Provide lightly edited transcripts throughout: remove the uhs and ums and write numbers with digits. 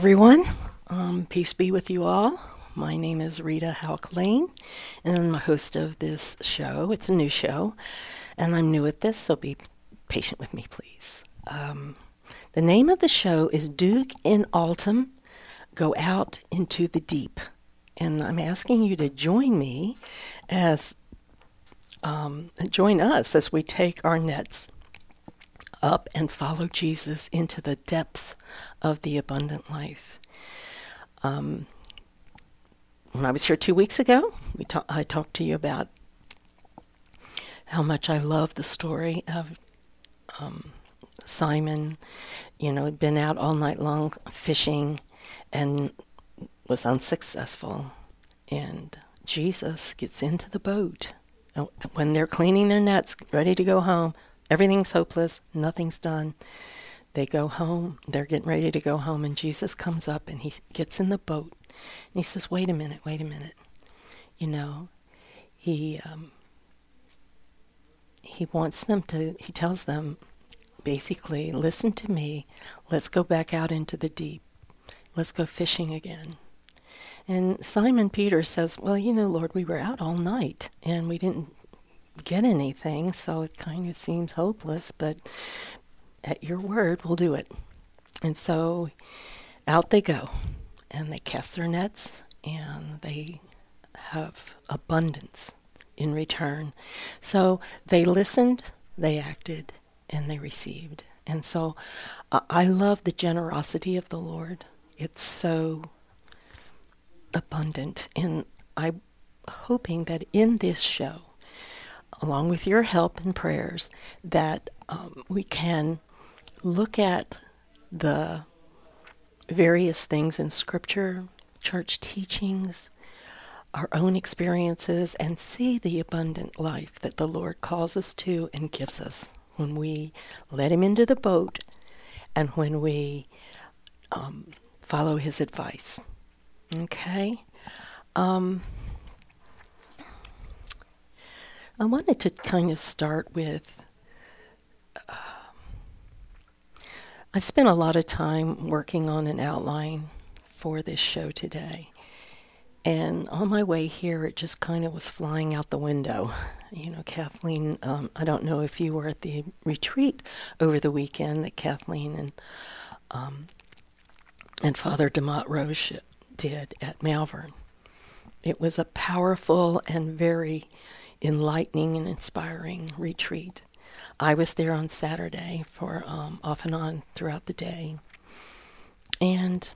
Everyone, peace be with you all. My name is Rita Halk-Lane, and I'm the host of this show. It's a new show, and I'm new at this, so be patient with me, please. The name of the show is Duke in Altum, Go Out into the Deep. And I'm asking you to join me join us as we take our nets up and follow Jesus into the depths of the abundant life. When I was here 2 weeks ago, I talked to you about how much I love the story of Simon. Had been out all night long fishing and was unsuccessful. And Jesus gets into the boat. When they're cleaning their nets, ready to go home, everything's hopeless, nothing's done. They go home, they're getting ready to go home, and Jesus comes up and he gets in the boat. And he says, wait a minute. He wants them to, he tells them, basically, listen to me, let's go back out into the deep. Let's go fishing again. And Simon Peter says, well, Lord, we were out all night, and we didn't get anything, so it kind of seems hopeless, but at your word, we'll do it. And so out they go, and they cast their nets, and they have abundance in return. So they listened, they acted, and they received. And so I love the generosity of the Lord. It's so abundant, and I'm hoping that in this show, along with your help and prayers, that we can look at the various things in Scripture, church teachings, our own experiences, and see the abundant life that the Lord calls us to and gives us when we let Him into the boat and when we follow His advice. Okay? I wanted to kind of start with, I spent a lot of time working on an outline for this show today. And on my way here, it just kind of was flying out the window. Kathleen, I don't know if you were at the retreat over the weekend that Kathleen and Father DeMott Roche did at Malvern. It was a powerful and very enlightening and inspiring retreat. I was there on Saturday for off and on throughout the day. And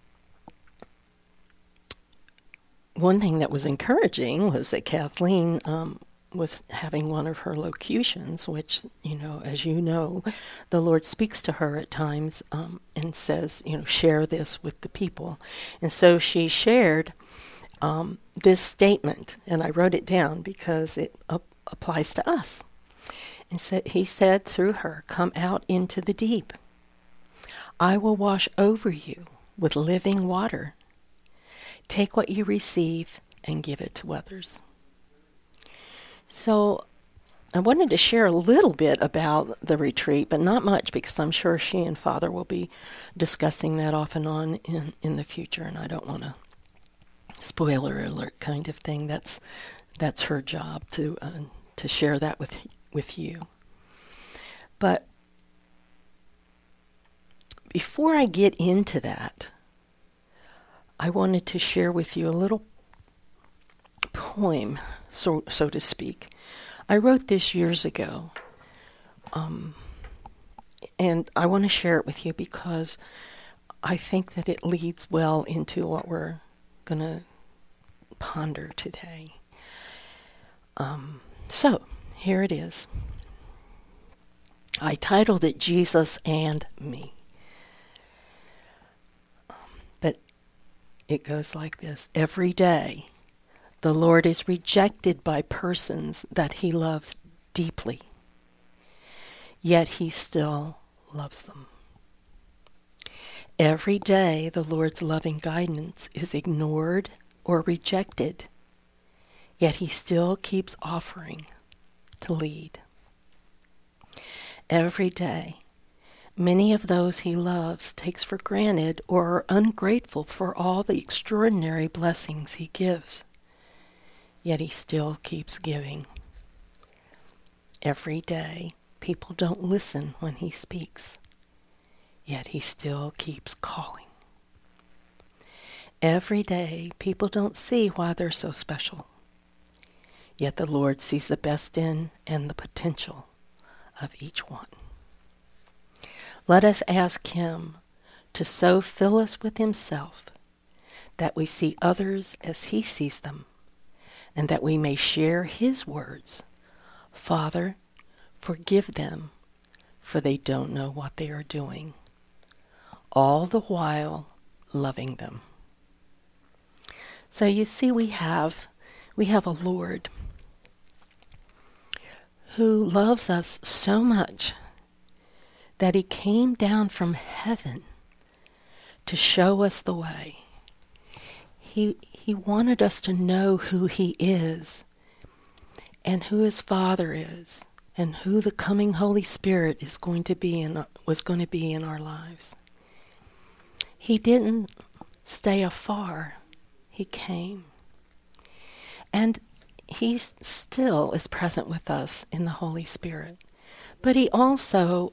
one thing that was encouraging was that Kathleen was having one of her locutions, which, as you know, the Lord speaks to her at times and says, share this with the people. And so she shared this statement, and I wrote it down because it applies to us. And he said through her, come out into the deep. I will wash over you with living water. Take what you receive and give it to others. So I wanted to share a little bit about the retreat, but not much, because I'm sure she and Father will be discussing that off and on in the future, and I don't want to spoiler alert kind of thing. That's her job to share that with you. But before I get into that, I wanted to share with you a little poem, so to speak. I wrote this years ago, and I want to share it with you because I think that it leads well into what we're going to ponder today. So, here it is. I titled it Jesus and Me. But it goes like this. Every day, the Lord is rejected by persons that He loves deeply, yet He still loves them. Every day, the Lord's loving guidance is ignored or rejected, yet He still keeps offering to lead. Every day, Many of those he loves takes for granted or are ungrateful for all the extraordinary blessings he gives. Yet he still keeps giving. Every day, people don't listen when he speaks. Yet he still keeps calling. Every day, people don't see why they're so special. Yet the Lord sees the best in and the potential of each one. Let us ask him to so fill us with himself that we see others as he sees them, and that we may share his words. Father, forgive them, for they don't know what they are doing, all the while loving them. So you see, we have a Lord who loves us so much that he came down from heaven to show us the way. He wanted us to know who he is and who his Father is and who the coming Holy Spirit was going to be in our lives. He didn't stay afar. He came. And he still is present with us in the Holy Spirit. But he also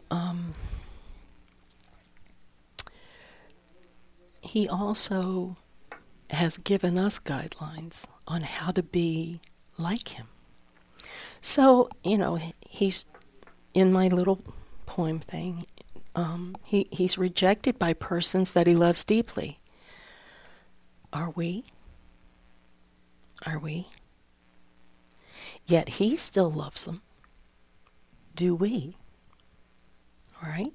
has given us guidelines on how to be like him. So, he's in my little poem thing. He's rejected by persons that he loves deeply. Are we? Are we? Yet he still loves them. Do we? All right?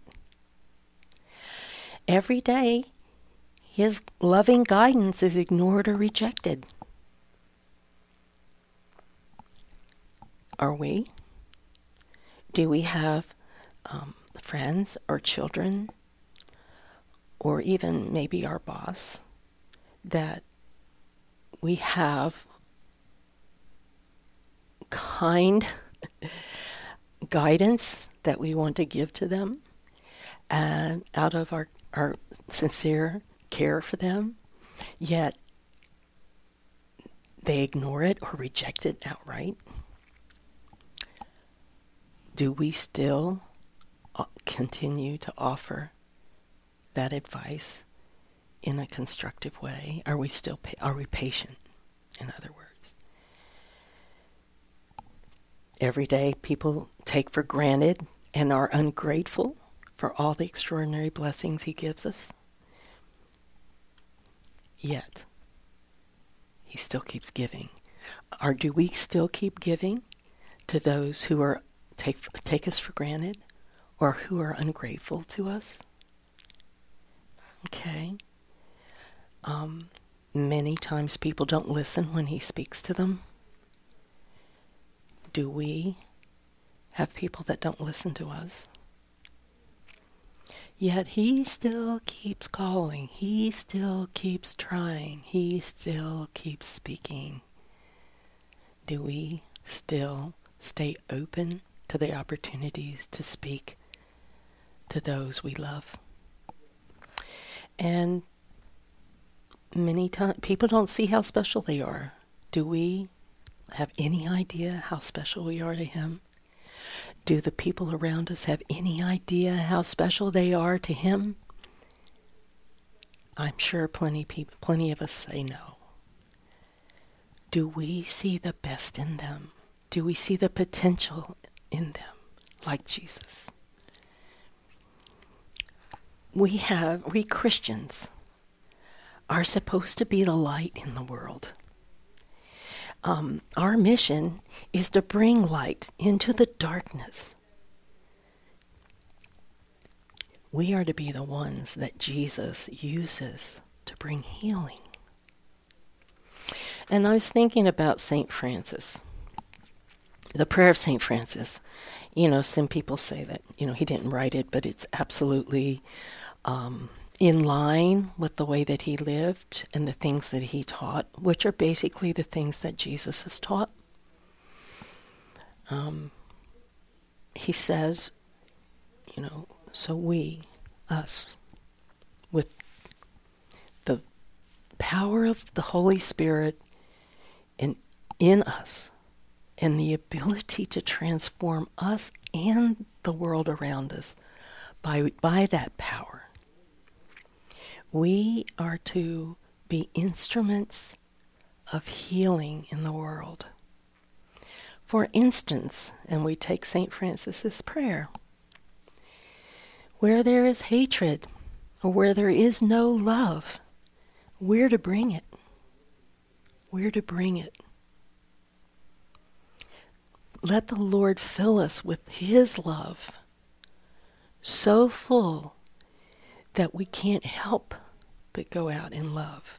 Every day, his loving guidance is ignored or rejected. Are we? Do we have friends or children, or even maybe our boss, that we have kind guidance that we want to give to them, and out of our sincere care for them, yet they ignore it or reject it outright? Do we still continue to offer that advice in a constructive way? Are we patient, in other words? Every day people take for granted and are ungrateful for all the extraordinary blessings he gives us. Yet, he still keeps giving. Or do we still keep giving to those who are take us for granted or who are ungrateful to us? Okay. Many times people don't listen when he speaks to them. Do we have people that don't listen to us? Yet he still keeps calling. He still keeps trying. He still keeps speaking. Do we still stay open to the opportunities to speak to those we love? And many times people don't see how special they are. Do we have any idea how special we are to him? Do the people around us have any idea how special they are to him? I'm sure plenty of us say no. Do we see the best in them? Do we see the potential in them, like Jesus? We Christians are supposed to be the light in the world. Our mission is to bring light into the darkness. We are to be the ones that Jesus uses to bring healing. And I was thinking about St. Francis, the prayer of St. Francis. Some people say that, he didn't write it, but it's absolutely in line with the way that he lived and the things that he taught, which are basically the things that Jesus has taught. He says, So we, us, with the power of the Holy Spirit in us, and the ability to transform us and the world around us by that power, we are to be instruments of healing in the world. For instance, and we take St. Francis's prayer, where there is hatred or where there is no love, we're to bring it. We're to bring it. Let the Lord fill us with His love, so full that we can't help but go out in love.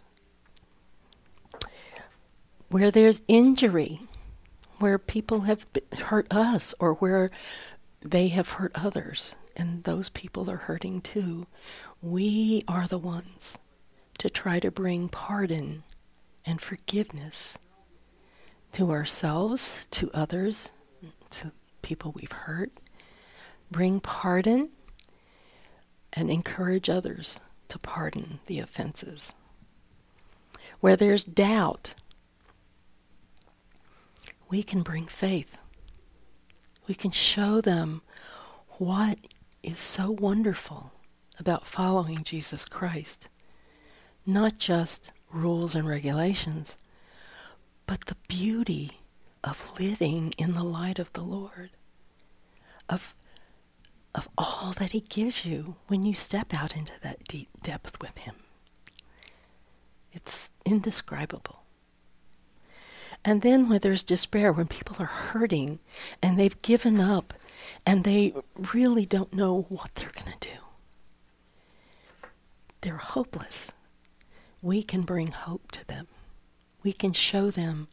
Where there's injury, where people have hurt us or where they have hurt others, and those people are hurting too, we are the ones to try to bring pardon and forgiveness to ourselves, to others, to people we've hurt. Bring pardon and encourage others to pardon the offenses. Where there's doubt, we can bring faith. We can show them what is so wonderful about following Jesus Christ. Not just rules and regulations, but the beauty of living in the light of the Lord, of all that He gives you when you step out into that deep depth with Him. It's indescribable. And then when there's despair, when people are hurting and they've given up and they really don't know what they're going to do, they're hopeless, we can bring hope to them. We can show them,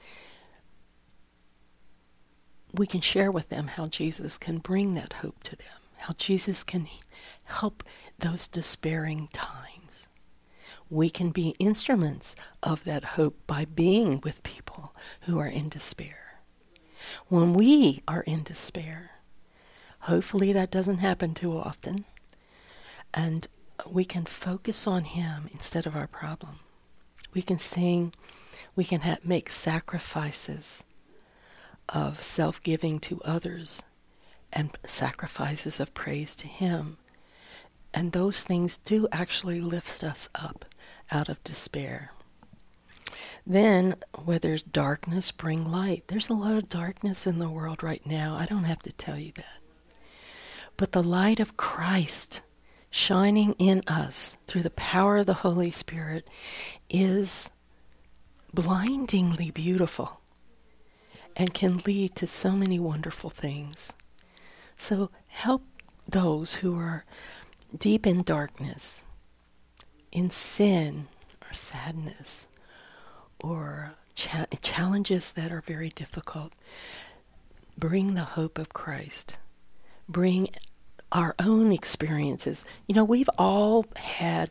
we can share with them how Jesus can bring that hope to them, how Jesus can help those despairing times. We can be instruments of that hope by being with people who are in despair. When we are in despair, hopefully that doesn't happen too often, and we can focus on Him instead of our problem. We can sing, we can make sacrifices of self-giving to others and sacrifices of praise to Him. And those things do actually lift us up out of despair. Then, where there's darkness, bring light. There's a lot of darkness in the world right now. I don't have to tell you that. But the light of Christ shining in us through the power of the Holy Spirit is blindingly beautiful and can lead to so many wonderful things. So help those who are deep in darkness, in sin or sadness or challenges that are very difficult. Bring the hope of Christ. Bring our own experiences. You know, we've all had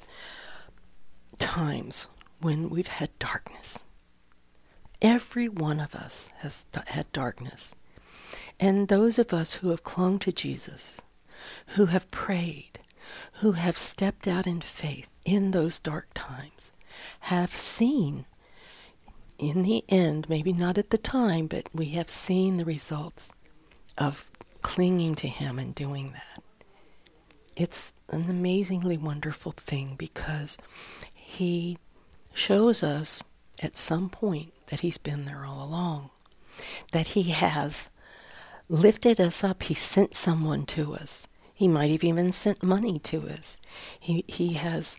times when we've had darkness. Every one of us has had darkness. And those of us who have clung to Jesus, who have prayed, who have stepped out in faith in those dark times, have seen, in the end, maybe not at the time, but we have seen the results of clinging to Him and doing that. It's an amazingly wonderful thing because He shows us at some point that He's been there all along, that He has lifted us up. He sent someone to us. He might have even sent money to us. He has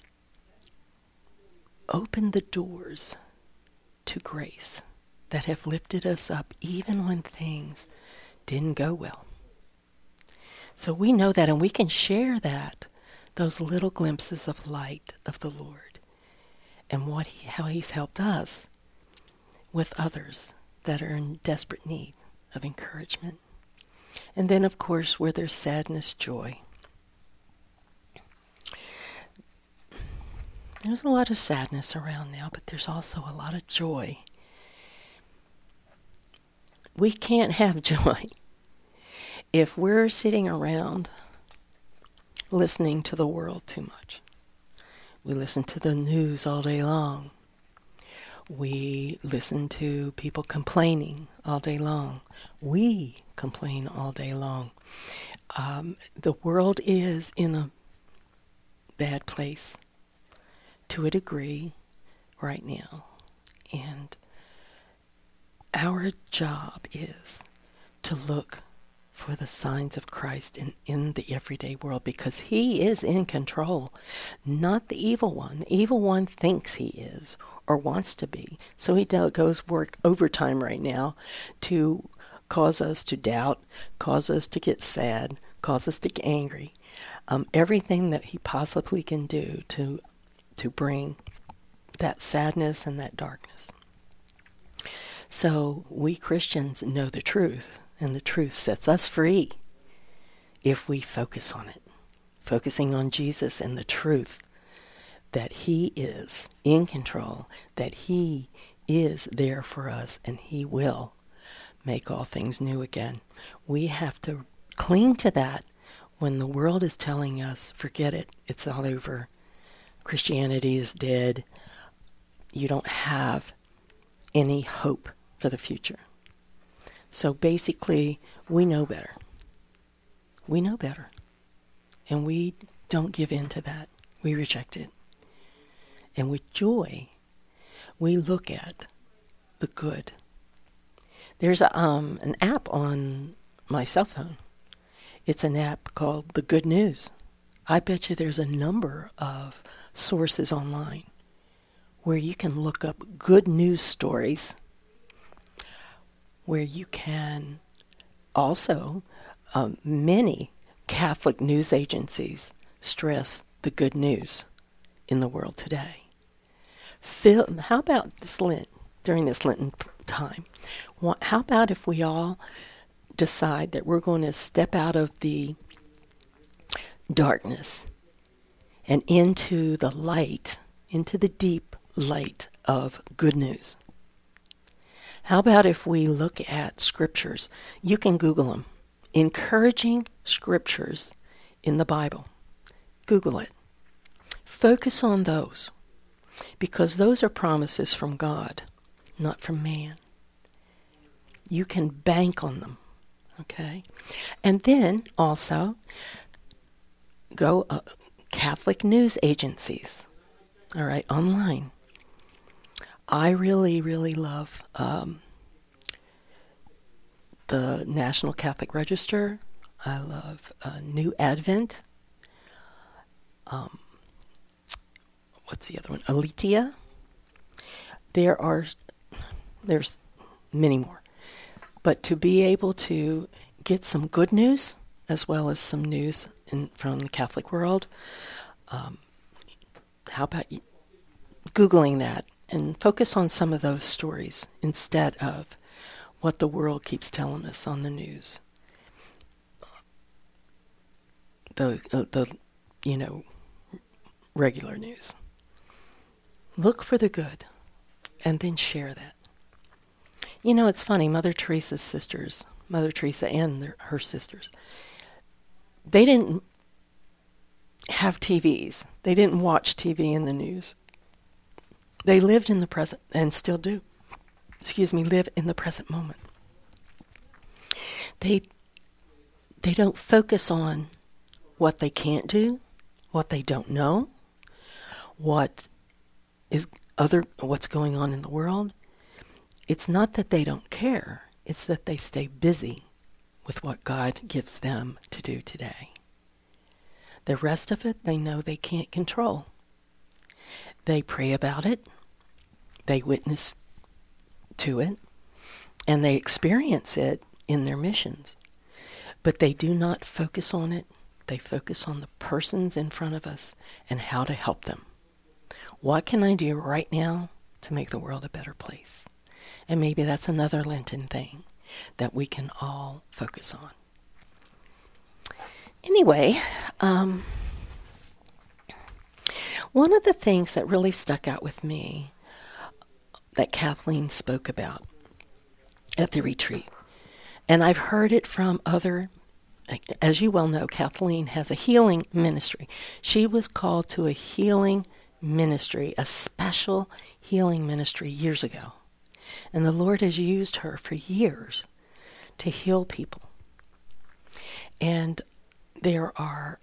opened the doors to grace that have lifted us up even when things didn't go well. So we know that, and we can share that, those little glimpses of light of the Lord and how He's helped us with others that are in desperate need of encouragement. And then, of course, where there's sadness, joy. There's a lot of sadness around now, but there's also a lot of joy. We can't have joy if we're sitting around listening to the world too much. We listen to the news all day long. We listen to people complaining all day long. We complain all day long. The world is in a bad place to a degree right now. And our job is to look for the signs of Christ in the everyday world, because he is in control, not the evil one. The evil one thinks he is or wants to be. So he goes work overtime right now to cause us to doubt, cause us to get sad, cause us to get angry. Everything that he possibly can do to bring that sadness and that darkness. So we Christians know the truth, and the truth sets us free if we focus on it. Focusing on Jesus and the truth that he is in control, that he is there for us, and he will make all things new again. We have to cling to that when the world is telling us, forget it, it's all over. Christianity is dead. You don't have any hope for the future. So basically, we know better. We know better. And we don't give in to that. We reject it. And with joy, we look at the good. There's an app on my cell phone. It's an app called The Good News. I bet you there's a number of sources online where you can look up good news stories, where you can also, many Catholic news agencies stress the good news in the world today. How about this Lent, during this Lenten time? How about if we all decide that we're going to step out of the darkness and into the light, into the deep light of good news? How about if we look at scriptures? You can Google them. Encouraging scriptures in the Bible. Google it. Focus on those, because those are promises from God, not from man. You can bank on them, okay? And then also go Catholic news agencies, all right, online. I really, really love the National Catholic Register. I love New Advent. What's the other one? Aletheia. There's many more. But to be able to get some good news as well as some news from the Catholic world, how about Googling that and focus on some of those stories instead of what the world keeps telling us on the news. The regular news. Look for the good and then share that. You know, it's funny, Mother Teresa's sisters, Mother Teresa and her sisters, they didn't have TVs. They didn't watch TV in the news. They lived in the present, and still do. Live in the present moment. They don't focus on what they can't do, what they don't know, what's going on in the world. It's not that they don't care. It's that they stay busy with what God gives them to do today. The rest of it, they know they can't control. They pray about it. They witness to it. And they experience it in their missions. But they do not focus on it. They focus on the persons in front of us and how to help them. What can I do right now to make the world a better place? And maybe that's another Lenten thing that we can all focus on. Anyway, one of the things that really stuck out with me that Kathleen spoke about at the retreat, and I've heard it from other as you well know, Kathleen has a healing ministry. She was called to a healing ministry, a special healing ministry years ago. And the Lord has used her for years to heal people. And there are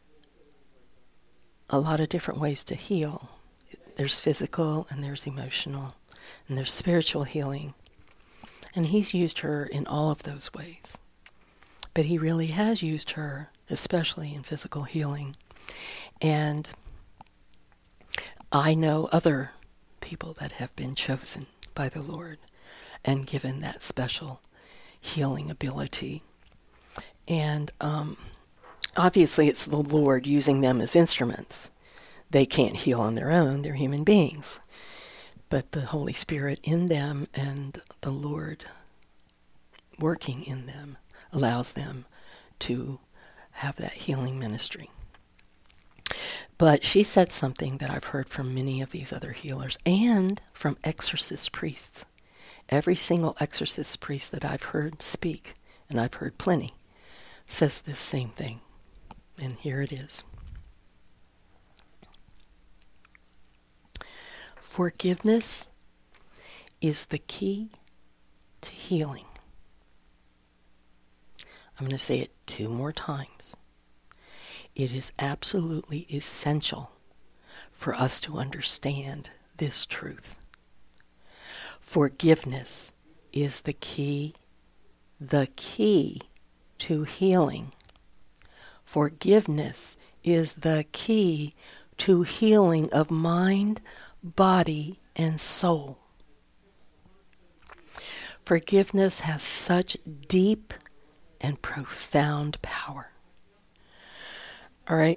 a lot of different ways to heal. There's physical, and there's emotional, and there's spiritual healing. And He's used her in all of those ways. But He really has used her, especially in physical healing. And I know other people that have been chosen by the Lord and given that special healing ability. And obviously it's the Lord using them as instruments. They can't heal on their own. They're human beings. But the Holy Spirit in them and the Lord working in them allows them to have that healing ministry. But she said something that I've heard from many of these other healers and from exorcist priests. Every single exorcist priest that I've heard speak, and I've heard plenty, says this same thing. And here it is. Forgiveness is the key to healing. I'm going to say it 2 more times. It is absolutely essential for us to understand this truth. Forgiveness is the key to healing. Forgiveness is the key to healing of mind, body, and soul. Forgiveness has such deep and profound power. All right.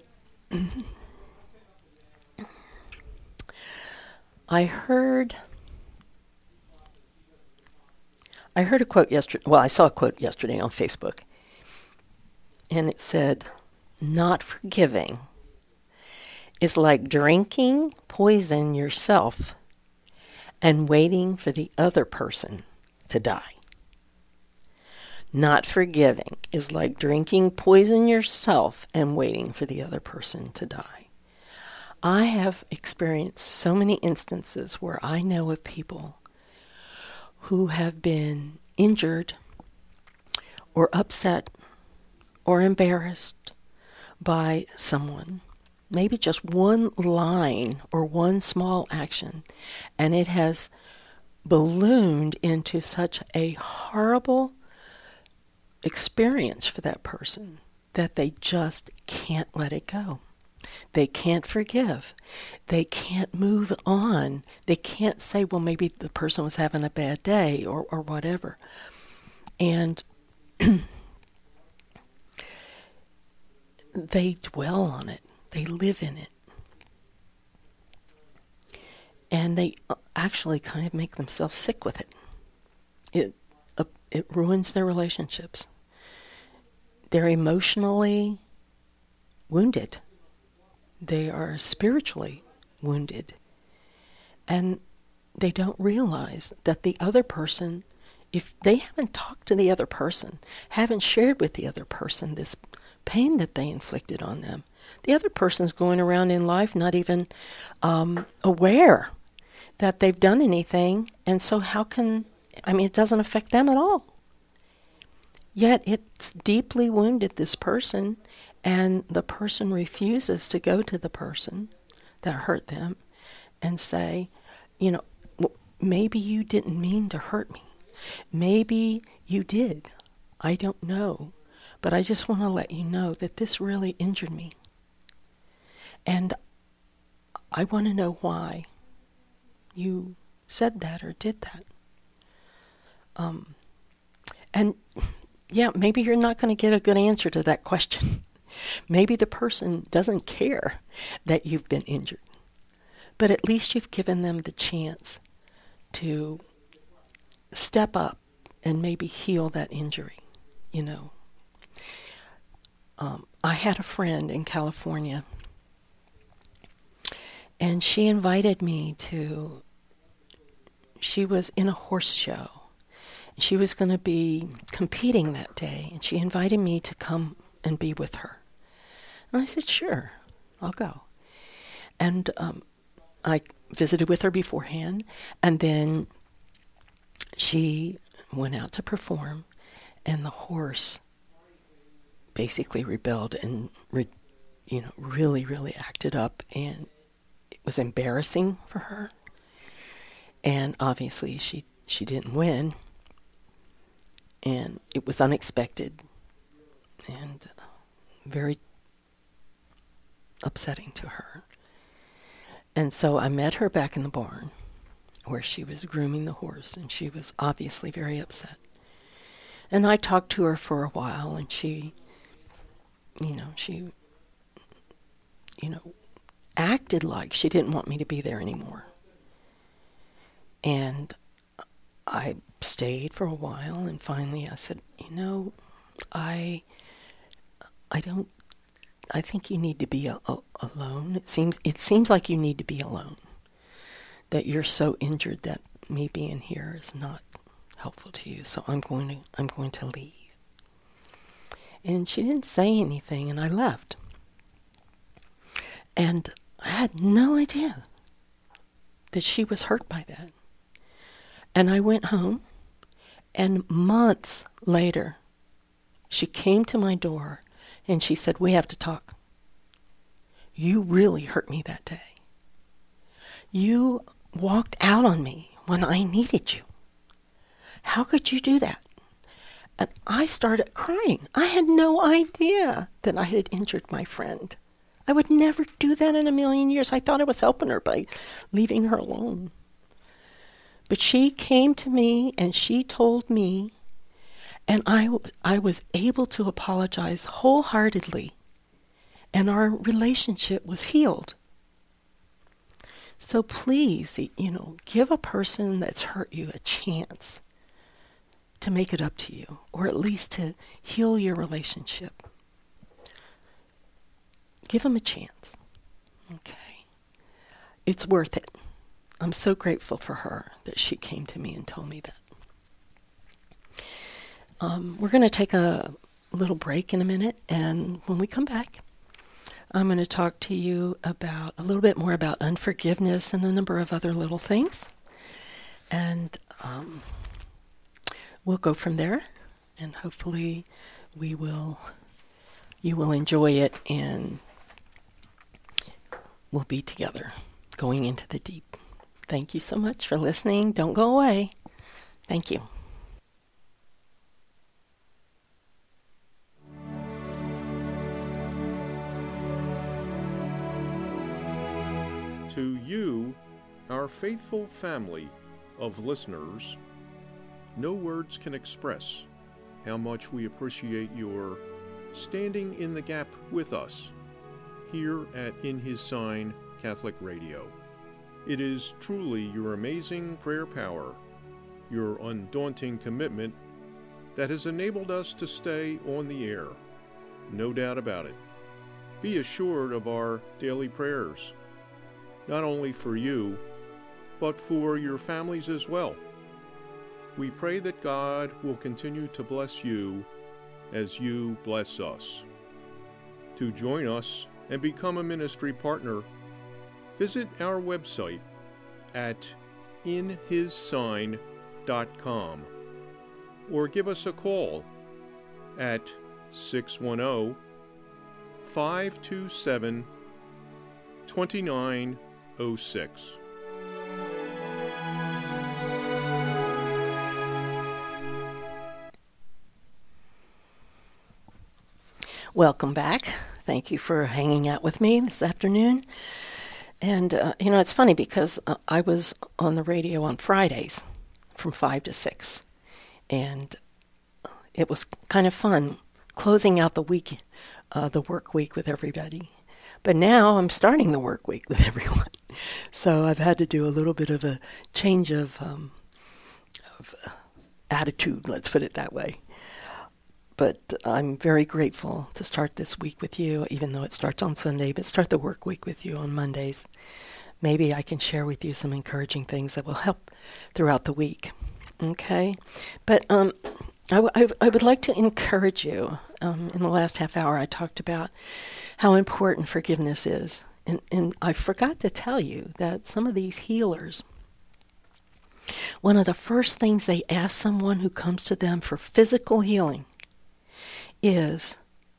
I heard a quote yesterday. Well, I saw a quote yesterday on Facebook. And it said, "Not forgiving is like drinking poison yourself and waiting for the other person to die." Not forgiving is like drinking poison yourself and waiting for the other person to die. I have experienced so many instances where I know of people who have been injured or upset or embarrassed by someone. Maybe just one line or one small action, and it has ballooned into such a horrible experience for that person that they just can't let it go. They can't forgive. They can't move on. They can't say, well, maybe the person was having a bad day or whatever. And they dwell on it. They live in it. And they actually kind of make themselves sick with it. It ruins their relationships. They're emotionally wounded. They are spiritually wounded. And they don't realize that the other person, if they haven't talked to the other person, haven't shared with the other person this pain that they inflicted on them, the other person's going around in life not even aware that they've done anything. And so it doesn't affect them at all. Yet it's deeply wounded this person, and the person refuses to go to the person that hurt them and say, maybe you didn't mean to hurt me. Maybe you did. I don't know. But I just want to let you know that this really injured me. And I want to know why you said that or did that. Maybe you're not going to get a good answer to that question. Maybe the person doesn't care that you've been injured. But at least you've given them the chance to step up and maybe heal that injury, I had a friend in California, and she invited me she was in a horse show, She was going to be competing that day, and she invited me to come and be with her. And I said, sure, I'll go. And I visited with her beforehand, and then she went out to perform, and the horse basically rebelled and really, really acted up, and it was embarrassing for her. And obviously she didn't win, and it was unexpected and very upsetting to her. And so I met her back in the barn where she was grooming the horse, and she was obviously very upset. And I talked to her for a while, and she acted like she didn't want me to be there anymore. And I stayed for a while, and finally I said, I think you need to be alone. It seems like you need to be alone. That you're so injured that me being here is not helpful to you. So I'm going to leave. And she didn't say anything, and I left. And I had no idea that she was hurt by that. And I went home, and months later, she came to my door, and she said, we have to talk. You really hurt me that day. You walked out on me when I needed you. How could you do that? And I started crying. I had no idea that I had injured my friend. I would never do that in a million years. I thought I was helping her by leaving her alone. But she came to me and she told me, and I was able to apologize wholeheartedly, and our relationship was healed. So please, give a person that's hurt you a chance to make it up to you, or at least to heal your relationship. Give them a chance. Okay. It's worth it. I'm so grateful for her that she came to me and told me that. We're going to take a little break in a minute, and when we come back, I'm going to talk to you about a little bit more about unforgiveness and a number of other little things. And we'll go from there, and hopefully you will enjoy it, and we'll be together going into the deep. Thank you so much for listening. Don't go away. Thank you. To you, our faithful family of listeners, no words can express how much we appreciate your standing in the gap with us here at In His Sign Catholic Radio. It is truly your amazing prayer power, your undaunting commitment that has enabled us to stay on the air. No doubt about it. Be assured of our daily prayers, not only for you, but for your families as well. We pray that God will continue to bless you as you bless us. To join us and become a ministry partner, visit our website at inhissign.com or give us a call at 610-527-2906. Welcome back. Thank you for hanging out with me this afternoon. And, it's funny because I was on the radio on Fridays from 5 to 6. And it was kind of fun closing out the week, the work week with everybody. But now I'm starting the work week with everyone. So I've had to do a little bit of a change of attitude, let's put it that way. But I'm very grateful to start this week with you, even though it starts on Sunday, but start the work week with you on Mondays. Maybe I can share with you some encouraging things that will help throughout the week. Okay? But I would like to encourage you. In the last half hour, I talked about how important forgiveness is. And I forgot to tell you that some of these healers, one of the first things they ask someone who comes to them for physical healing is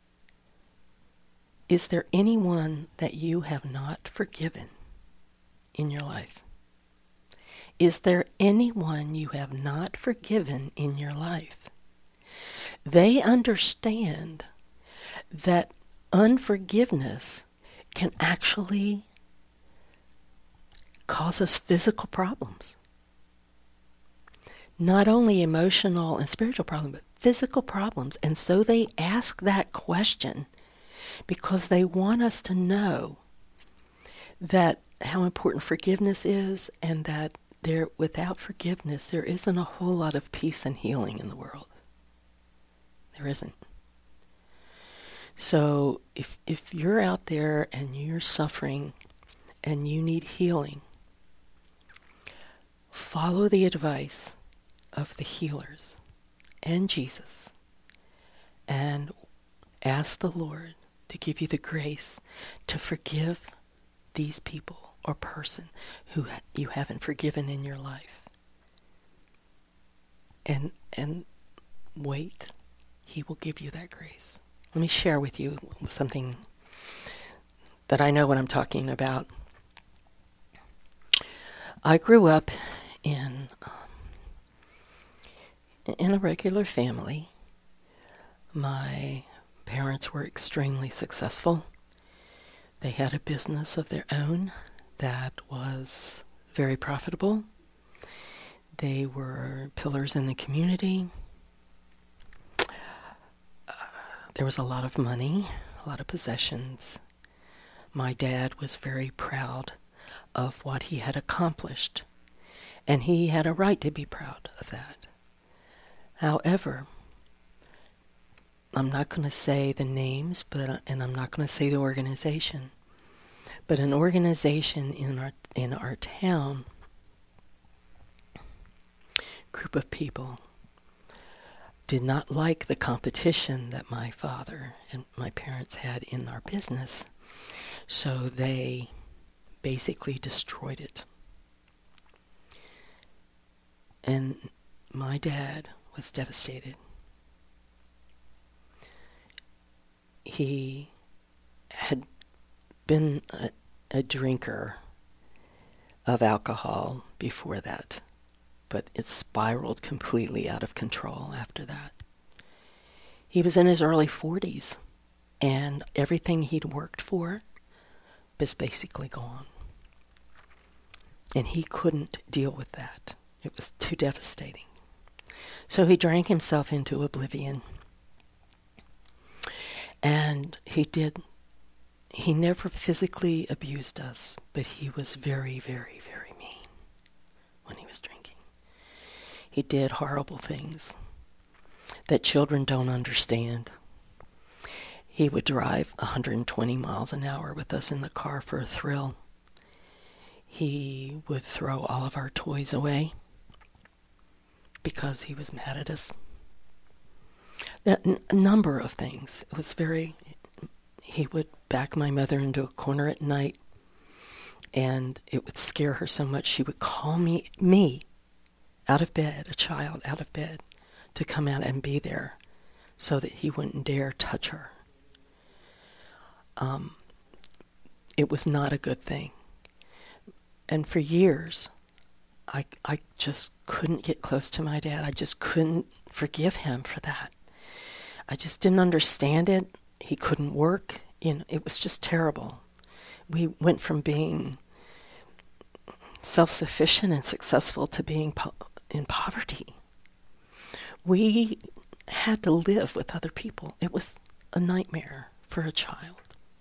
there anyone that you have not forgiven in your life? Is there anyone you have not forgiven in your life? They understand that unforgiveness can actually cause us physical problems. Not only emotional and spiritual problems, but physical problems. And so they ask that question because they want us to know that how important forgiveness is, and that without forgiveness, there isn't a whole lot of peace and healing in the world. There isn't. So if you're out there and you're suffering and you need healing, follow the advice of the healers and Jesus and ask the Lord to give you the grace to forgive these people or person who you haven't forgiven in your life. And wait. He will give you that grace. Let me share with you something that I know what I'm talking about. I grew up in a regular family. My parents were extremely successful. They had a business of their own that was very profitable. They were pillars in the community. There was a lot of money, a lot of possessions. My dad was very proud of what he had accomplished, and he had a right to be proud of that. However, I'm not going to say the names, and I'm not going to say the organization, but an organization in our town, group of people, did not like the competition that my father and my parents had in our business, so they basically destroyed it. And my dad was devastated. He had been a drinker of alcohol before that, but it spiraled completely out of control after that. He was in his early 40s, and everything he'd worked for was basically gone. And he couldn't deal with that. It was too devastating. So he drank himself into oblivion. And he never physically abused us, but he was very, very, very mean when he was drinking. He did horrible things that children don't understand. He would drive 120 miles an hour with us in the car for a thrill. He would throw all of our toys away because he was mad at us. A number of things. He would back my mother into a corner at night, and it would scare her so much she would call me out of bed, a child out of bed, to come out and be there so that he wouldn't dare touch her. It was not a good thing. And for years, I just couldn't get close to my dad. I just couldn't forgive him for that. I just didn't understand it. He couldn't work. It was just terrible. We went from being self-sufficient and successful to being in poverty. We had to live with other people. It was a nightmare for a child.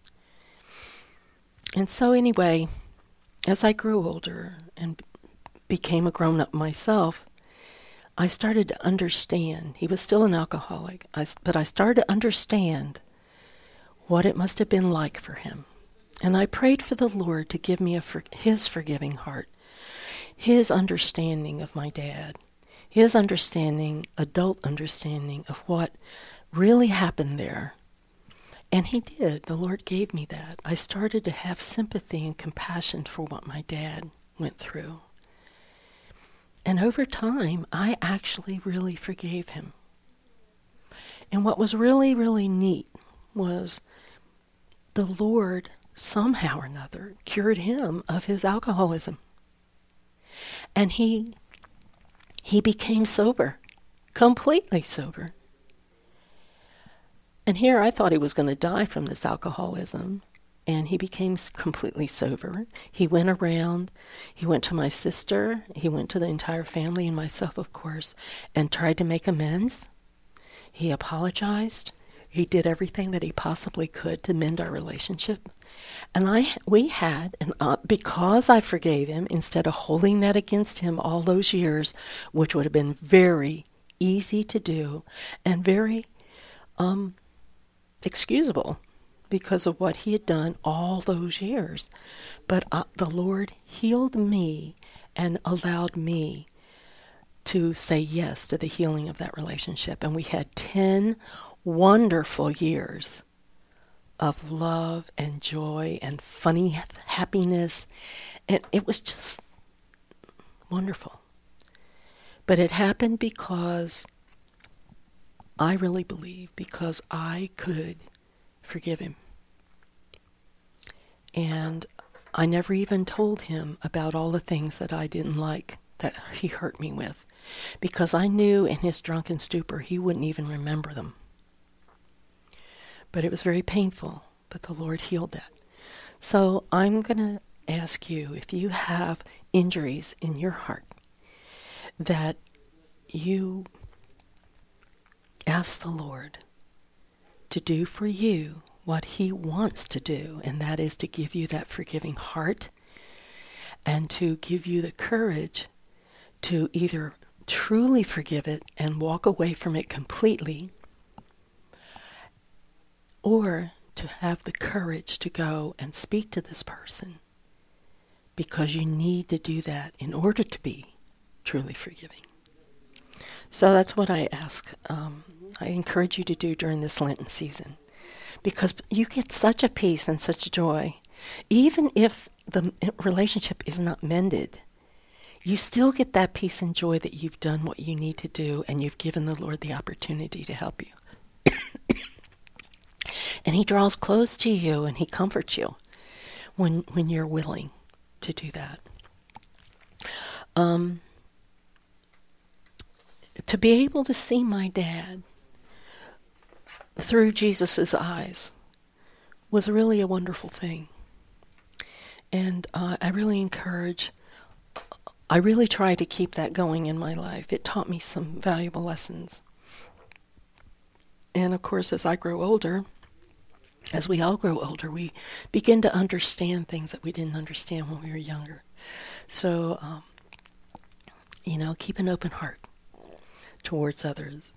And so anyway, as I grew older and became a grown-up myself, I started to understand. He was still an alcoholic, but I started to understand what it must have been like for him. And I prayed for the Lord to give me his forgiving heart, his understanding of my dad, his understanding, adult understanding of what really happened there. And he did. The Lord gave me that. I started to have sympathy and compassion for what my dad went through. And over time, I actually really forgave him. And what was really, really neat was the Lord, somehow or another, cured him of his alcoholism. And he became sober, completely sober. And here I thought he was going to die from this alcoholism, and he became completely sober. He went around, he went to my sister, he went to the entire family and myself, of course, and tried to make amends. He apologized. He did everything that he possibly could to mend our relationship. And because I forgave him, instead of holding that against him all those years, which would have been very easy to do and very excusable because of what he had done all those years. But the Lord healed me and allowed me to say yes to the healing of that relationship. And we had 10 wonderful years of love and joy and funny happiness. And it was just wonderful. But it happened because I really believe because I could forgive him. And I never even told him about all the things that I didn't like that he hurt me with, because I knew in his drunken stupor he wouldn't even remember them. But it was very painful, but the Lord healed that. So I'm going to ask you, if you have injuries in your heart, that you ask the Lord to do for you what he wants to do, and that is to give you that forgiving heart and to give you the courage to either truly forgive it and walk away from it completely, or to have the courage to go and speak to this person, because you need to do that in order to be truly forgiving. So that's what I ask. I encourage you to do during this Lenten season, because you get such a peace and such joy. Even if the relationship is not mended, you still get that peace and joy that you've done what you need to do and you've given the Lord the opportunity to help you. And he draws close to you and he comforts you when you're willing to do that. To be able to see my dad through Jesus' eyes was really a wonderful thing. And I really try to keep that going in my life. It taught me some valuable lessons. And of course, as I grow older, as we all grow older, we begin to understand things that we didn't understand when we were younger. So, keep an open heart towards others.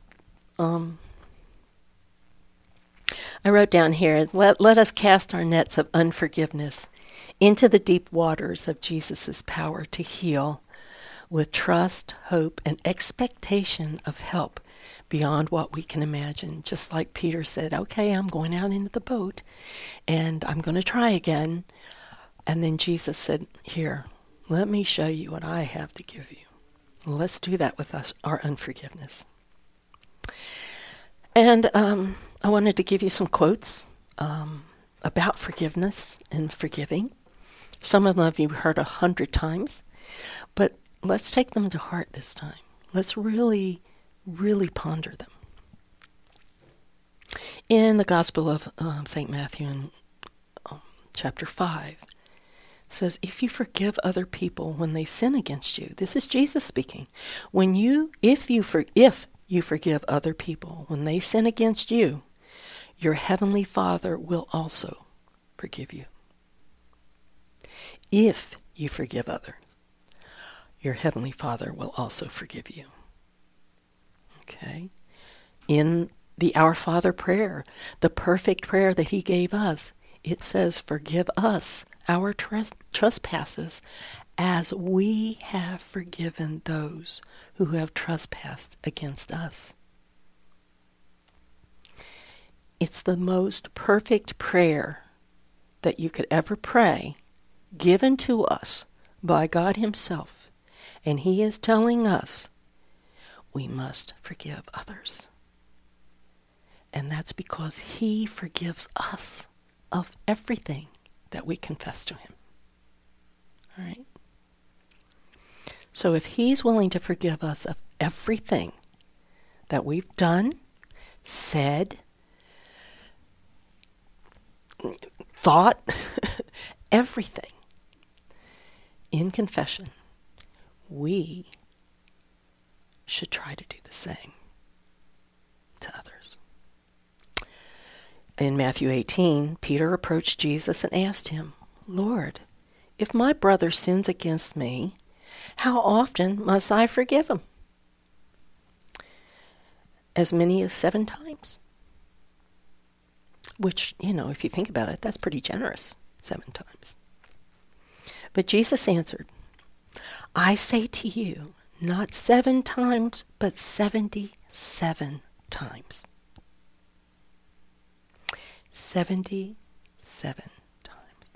I wrote down here, let us cast our nets of unforgiveness into the deep waters of Jesus' power to heal with trust, hope, and expectation of help beyond what we can imagine. Just like Peter said, okay, I'm going out into the boat and I'm going to try again. And then Jesus said, here, let me show you what I have to give you. Let's do that with our unforgiveness. And I wanted to give you some quotes about forgiveness and forgiving. Some of them you've heard 100 times, but let's take them to heart this time. Let's really, really ponder them. In the Gospel of St. Matthew in chapter 5, it says, if you forgive other people when they sin against you, this is Jesus speaking, if you forgive other people when they sin against you, your heavenly Father will also forgive you. If you forgive others, your heavenly Father will also forgive you. Okay? In the Our Father prayer, the perfect prayer that he gave us, it says, forgive us our trespasses as we have forgiven those who have trespassed against us. It's the most perfect prayer that you could ever pray, given to us by God Himself. And He is telling us we must forgive others. And that's because He forgives us of everything that we confess to Him. All right? So if He's willing to forgive us of everything that we've done, said, thought, everything in confession, we should try to do the same to others. In Matthew 18, Peter approached Jesus and asked Him, "Lord, if my brother sins against me, how often must I forgive him? As many as 7 times?" Which, if you think about it, that's pretty generous, 7 times. But Jesus answered, "I say to you, not 7 times, but 77 times." 77 times.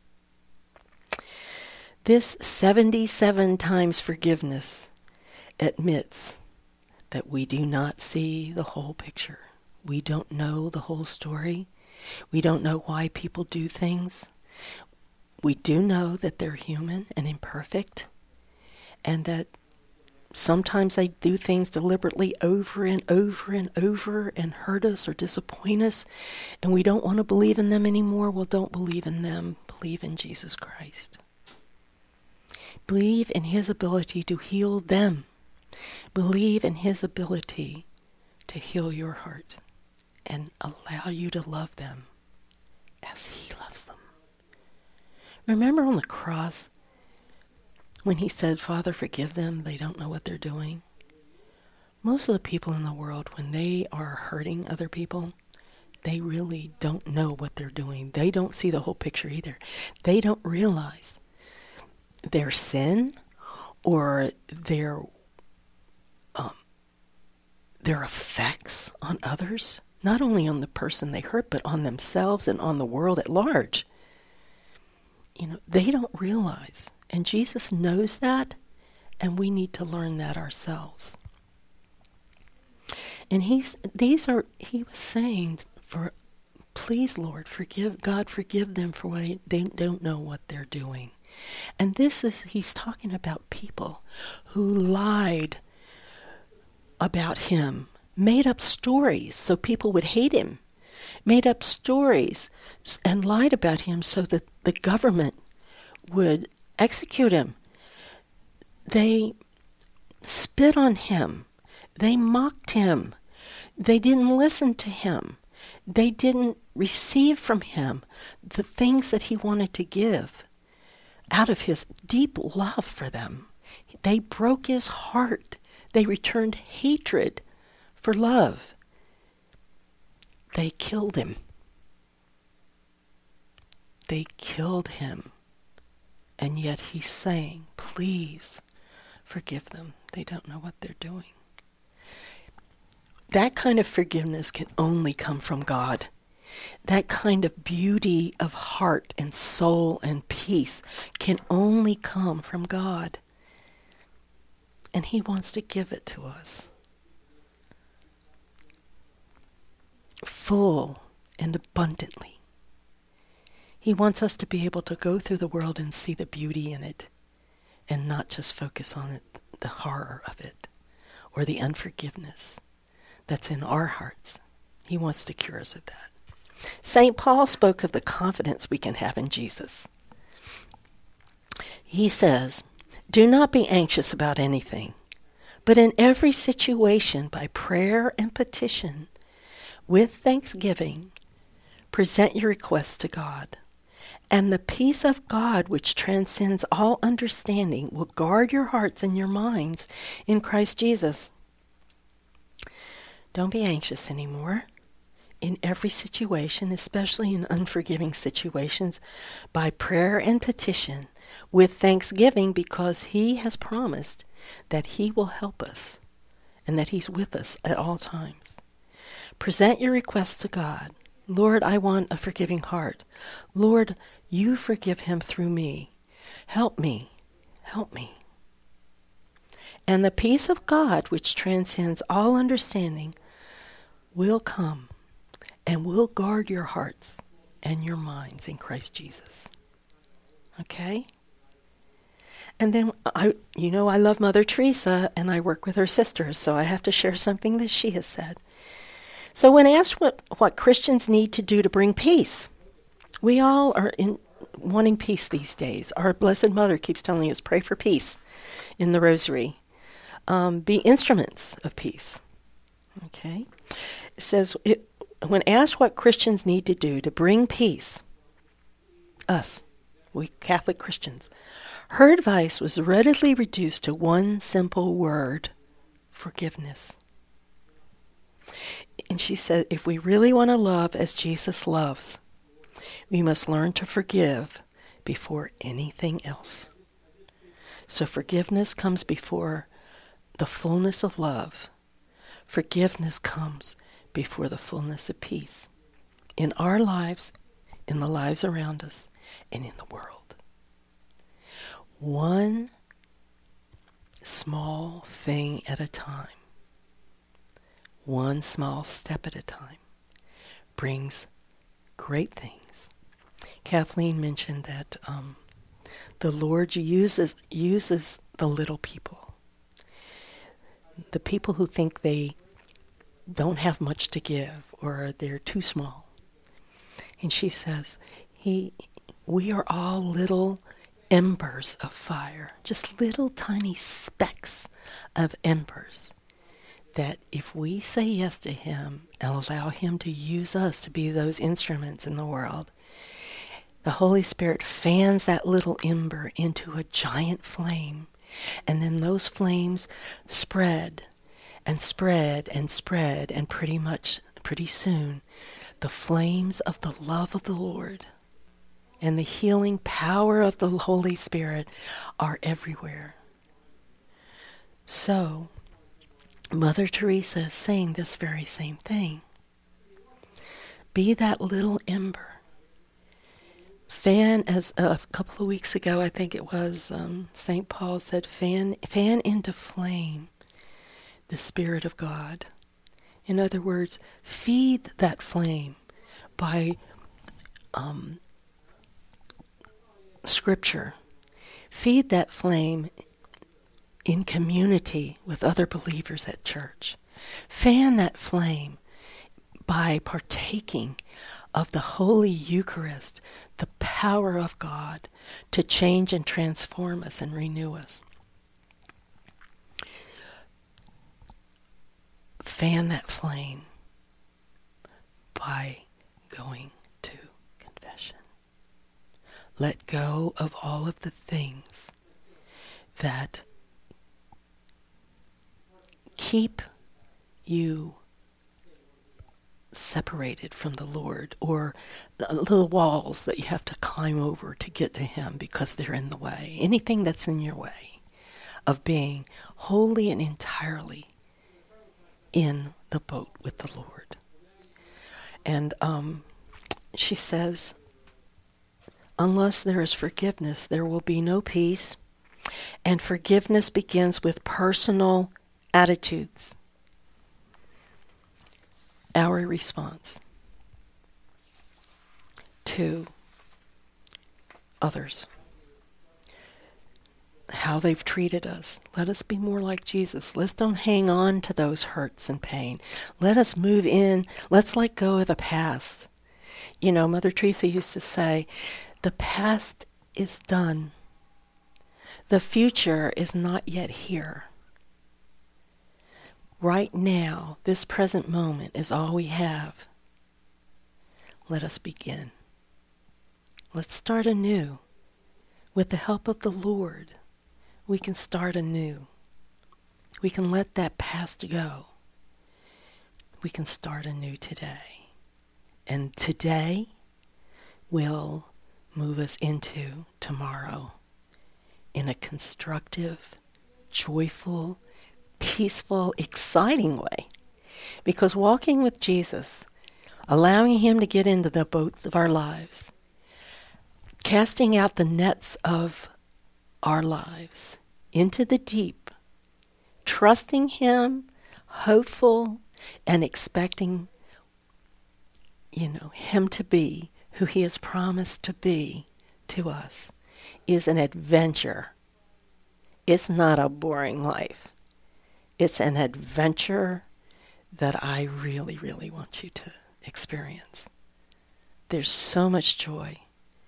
This 77 times forgiveness admits that we do not see the whole picture. We don't know the whole story. We don't know why people do things. We do know that they're human and imperfect, and that sometimes they do things deliberately over and over and over and hurt us or disappoint us, and we don't want to believe in them anymore. Well, don't believe in them. Believe in Jesus Christ. Believe in His ability to heal them. Believe in His ability to heal your heart and allow you to love them as He loves them. Remember on the cross when He said, "Father, forgive them, they don't know what they're doing"? Most of the people in the world, when they are hurting other people, they really don't know what they're doing. They don't see the whole picture either. They don't realize their sin or their effects on others, not only on the person they hurt, but on themselves and on the world at large. They don't realize. And Jesus knows that, and we need to learn that ourselves. And he was saying, please, Lord, forgive them for what they don't know what they're doing. And he's talking about people who lied about Him, made up stories so people would hate Him, made up stories and lied about Him so that the government would execute Him. They spit on Him. They mocked Him. They didn't listen to Him. They didn't receive from Him the things that He wanted to give out of His deep love for them. They broke His heart. They returned hatred for love. They killed Him. They killed Him. And yet He's saying, please forgive them. They don't know what they're doing. That kind of forgiveness can only come from God. That kind of beauty of heart and soul and peace can only come from God. And He wants to give it to us. Full and abundantly. He wants us to be able to go through the world and see the beauty in it and not just focus on it, the horror of it or the unforgiveness that's in our hearts. He wants to cure us of that. St. Paul spoke of the confidence we can have in Jesus. He says, "Do not be anxious about anything, but in every situation by prayer and petition, with thanksgiving, present your requests to God. And the peace of God, which transcends all understanding, will guard your hearts and your minds in Christ Jesus." Don't be anxious anymore. In every situation, especially in unforgiving situations, by prayer and petition, with thanksgiving, because He has promised that He will help us and that He's with us at all times. Present your requests to God. Lord, I want a forgiving heart. Lord, you forgive him through me. Help me. Help me. And the peace of God, which transcends all understanding, will come and will guard your hearts and your minds in Christ Jesus. Okay? And then, I love Mother Teresa, and I work with her sisters, so I have to share something that she has said. So when asked what Christians need to do to bring peace, we all are wanting peace these days. Our Blessed Mother keeps telling us, pray for peace in the Rosary. Be instruments of peace. Okay? It says, when asked what Christians need to do to bring peace, us, we Catholic Christians, her advice was readily reduced to one simple word: forgiveness. And she said, if we really want to love as Jesus loves, we must learn to forgive before anything else. So forgiveness comes before the fullness of love. Forgiveness comes before the fullness of peace in our lives, in the lives around us, and in the world. One small thing at a time, one small step at a time, brings great things. Kathleen mentioned that the Lord uses the little people, the people who think they don't have much to give or they're too small. And she says, we are all little embers of fire, just little tiny specks of embers, that if we say yes to him and allow him to use us to be those instruments in the world, the Holy Spirit fans that little ember into a giant flame, and then those flames spread and spread and spread, and pretty soon the flames of the love of the Lord and the healing power of the Holy Spirit are everywhere. So, Mother Teresa is saying this very same thing. Be that little ember. Fan, as a couple of weeks ago, I think it was, St. Paul said, fan into flame the Spirit of God. In other words, feed that flame by Scripture. Feed that flame in community with other believers at church. Fan that flame by partaking of the Holy Eucharist, the power of God to change and transform us and renew us. Fan that flame by going to confession. Let go of all of the things that keep you separated from the Lord, or the little walls that you have to climb over to get to him because they're in the way. Anything that's in your way of being wholly and entirely in the boat with the Lord. And she says, unless there is forgiveness, there will be no peace. And forgiveness begins with personal attitudes. Our response to others, how they've treated us. Let us be more like Jesus. Let's don't hang on to those hurts and pain. Let us move in. Let's let go of the past. You know, Mother Teresa used to say, the past is done. The future is not yet here. Right now, this present moment is all we have. Let us begin. Let's start anew. With the help of the Lord, we can start anew. We can let that past go. We can start anew today. And today will move us into tomorrow in a constructive, joyful, peaceful, exciting way. Because walking with Jesus, allowing him to get into the boats of our lives, casting out the nets of our lives into the deep, trusting him, hopeful, and expecting, him to be who he has promised to be to us, is an adventure. It's not a boring life. It's an adventure that I really, really want you to experience. There's so much joy.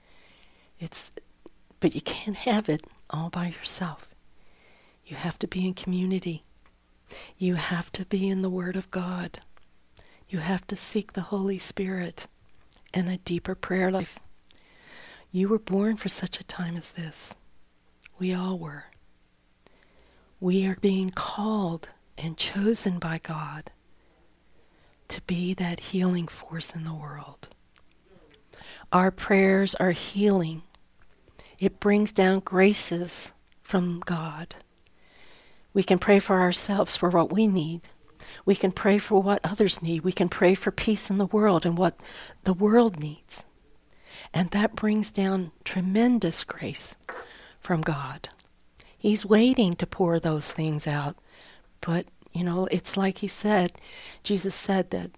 But you can't have it all by yourself. You have to be in community. You have to be in the Word of God. You have to seek the Holy Spirit and a deeper prayer life. You were born for such a time as this. We all were. We are being called and chosen by God to be that healing force in the world. Our prayers are healing. It brings down graces from God. We can pray for ourselves for what we need. We can pray for what others need. We can pray for peace in the world and what the world needs. And that brings down tremendous grace from God. He's waiting to pour those things out. But, it's like Jesus said that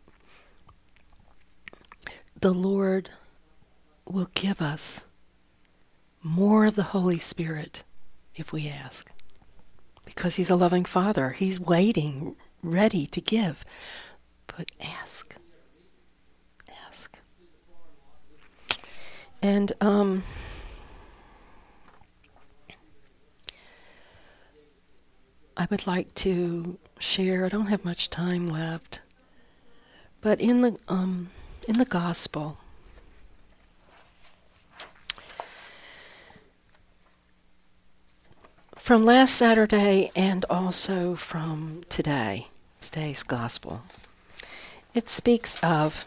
the Lord will give us more of the Holy Spirit if we ask. Because he's a loving Father. He's waiting, ready to give. But ask. Ask. And I would like to share, I don't have much time left, but in the gospel, from last Saturday and also from today's gospel, it speaks of,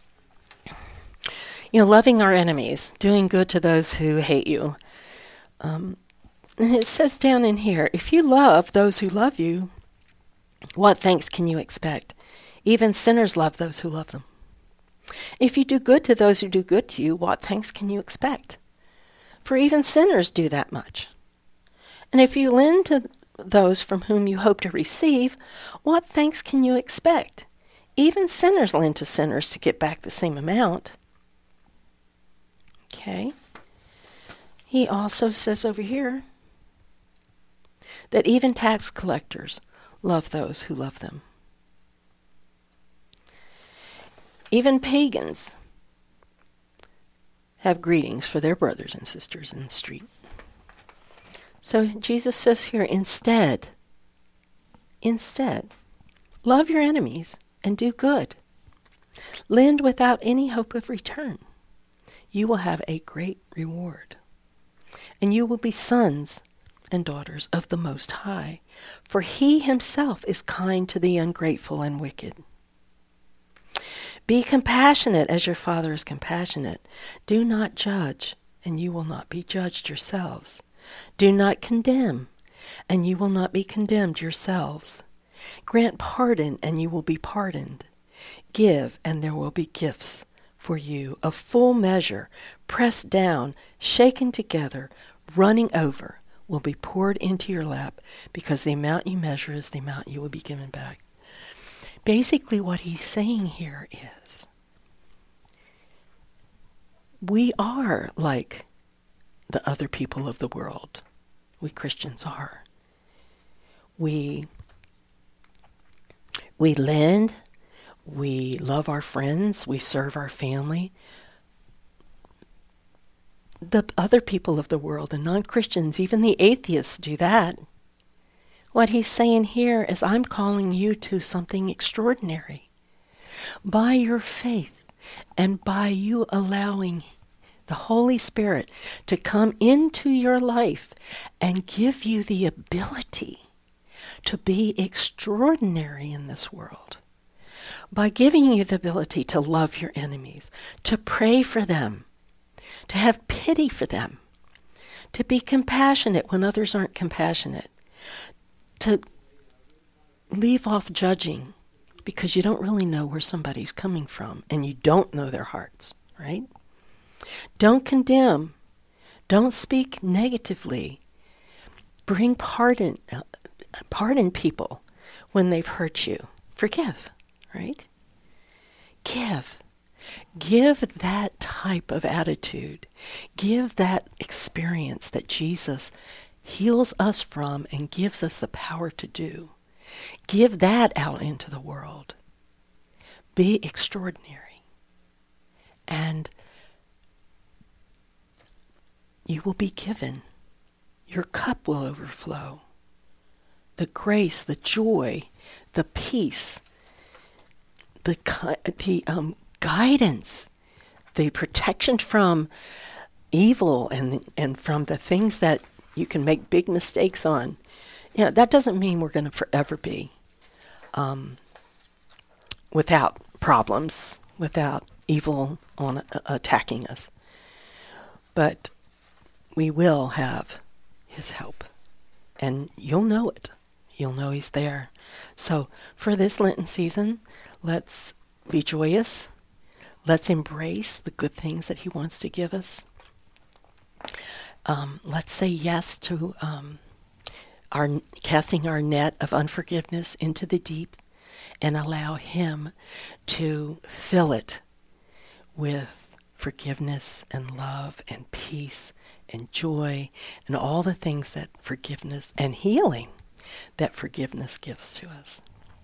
loving our enemies, doing good to those who hate you. And it says down in here, if you love those who love you, what thanks can you expect? Even sinners love those who love them. If you do good to those who do good to you, what thanks can you expect? For even sinners do that much. And if you lend to those from whom you hope to receive, what thanks can you expect? Even sinners lend to sinners to get back the same amount. Okay. He also says over here that even tax collectors love those who love them. Even pagans have greetings for their brothers and sisters in the street. So Jesus says here, instead, love your enemies and do good. Lend without any hope of return. You will have a great reward. And you will be sons and daughters of the Most High, for he himself is kind to the ungrateful and wicked. Be compassionate as your Father is compassionate. Do not judge, and you will not be judged yourselves. Do not condemn, and you will not be condemned yourselves. Grant pardon, and you will be pardoned. Give, and there will be gifts for you, a full measure, pressed down, shaken together, running over, will be poured into your lap, because the amount you measure is the amount you will be given back. Basically, what he's saying here is, we are like the other people of the world. We Christians are. We lend, we love our friends, we serve our family. The other people of the world, the non-Christians, even the atheists do that. What he's saying here is, I'm calling you to something extraordinary. By your faith and by you allowing the Holy Spirit to come into your life and give you the ability to be extraordinary in this world. By giving you the ability to love your enemies, to pray for them, to have pity for them, to be compassionate when others aren't compassionate, to leave off judging because you don't really know where somebody's coming from and you don't know their hearts, right? Don't condemn. Don't speak negatively. Bring pardon people when they've hurt you. Forgive, right? Give that type of attitude. Give that experience that Jesus heals us from and gives us the power to do. Give that out into the world. Be extraordinary. And you will be given. Your cup will overflow. The grace, the joy, the peace, the guidance, the protection from evil and from the things that you can make big mistakes on. You know, that doesn't mean we're going to forever be without problems, without evil attacking us. But we will have his help. And you'll know it. You'll know he's there. So for this Lenten season, let's be joyous. Let's embrace the good things that he wants to give us. Let's say yes to our casting our net of unforgiveness into the deep and allow him to fill it with forgiveness and love and peace and joy and all the things that forgiveness and healing that forgiveness gives to us.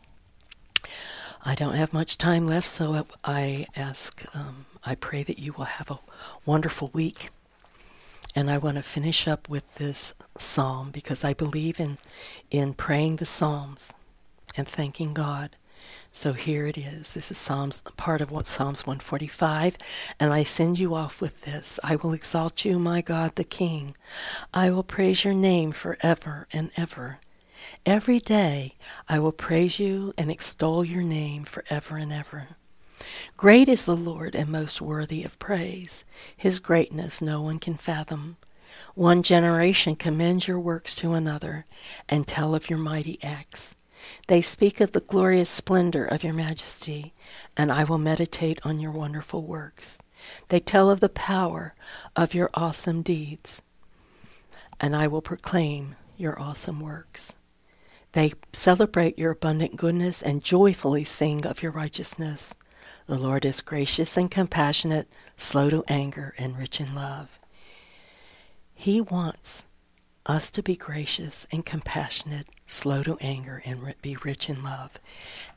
I don't have much time left, so I pray that you will have a wonderful week. And I want to finish up with this psalm because I believe in praying the psalms and thanking God. So here it is. This is part of Psalms 145, and I send you off with this. I will exalt you, my God, the King. I will praise your name forever and ever. Every day I will praise you and extol your name forever and ever. Great is the Lord and most worthy of praise. His greatness no one can fathom. One generation commends your works to another and tell of your mighty acts. They speak of the glorious splendor of your majesty, and I will meditate on your wonderful works. They tell of the power of your awesome deeds, and I will proclaim your awesome works. They celebrate your abundant goodness and joyfully sing of your righteousness. The Lord is gracious and compassionate, slow to anger, and rich in love. He wants us to be gracious and compassionate, slow to anger, and be rich in love.